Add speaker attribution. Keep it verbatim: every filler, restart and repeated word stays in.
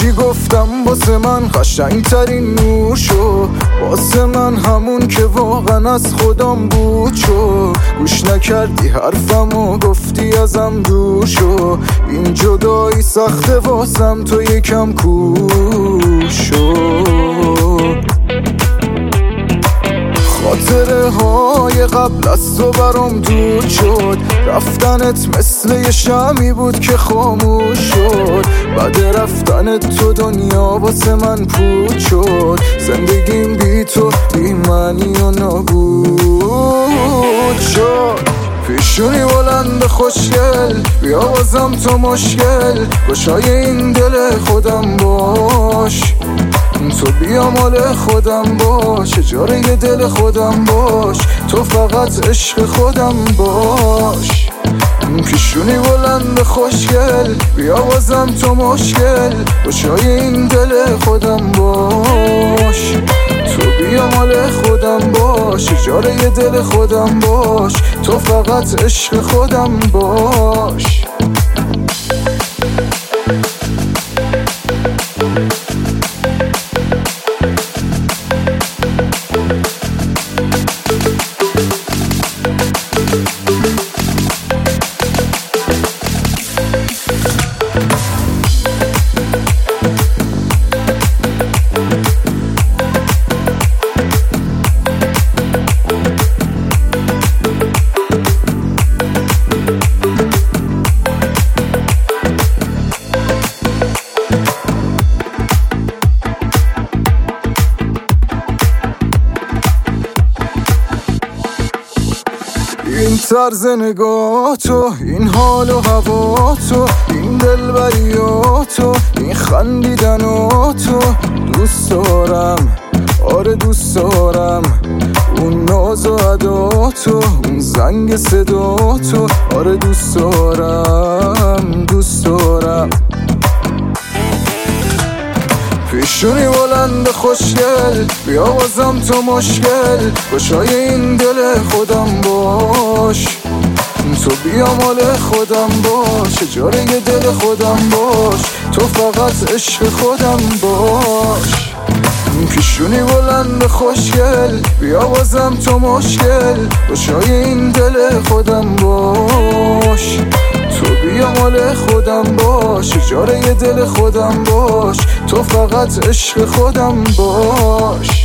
Speaker 1: چی گفتم واسه من قشنگ ترین نور شو، واسه من همون که واقعا از خودم بود شو. گوش نکردی حرفمو گفتی ازم دور شو، این جدایی سخته واسم تو یکم کور شو. خاطره های قبل از تو برام دور شد، رفتنت مثل یه شمی بود که خاموش شد. بعد رفتنت تو دنیا واسه من پود شد، زندگیم بی تو بی معنی و نابود شد. پیشونی بلند خوشگل بیا بازم تو مشکل، گشای این دل خودم باش، تو بیا مال خودم باش، اجاره یه دل خودم باش، تو فقط عشق خودم باش. پیشونی بلند خوشگل بیا بازم تو مشکل، گشای این دل خودم باش، تو بیا مال خودم باش، اجاره یه دل خودم باش، تو فقط عشق خودم باش. این طرز نگاه تو، این حال و هوا تو، این دلبریاتو، این خندیدناتو دوست دارم، آره دوست دارم. اون ناز و عداتو، اون زنگ صداتو، آره دوست دارم دوست دارم. پیشونی بلند خوشگل بیا بازم تو مشکل، گشای این دل خودم باش، تو بیا مال خودم باش، اجاره یه دل خودم باش، تو فقط عشق خودم باش. پیشونی بلند خوشگل بیا بازم تو مشکل، گشای این دل خودم باش، تو بیا مال خودم باش، اجاره یه دل خودم باش، تو فقط عشق خودم باش.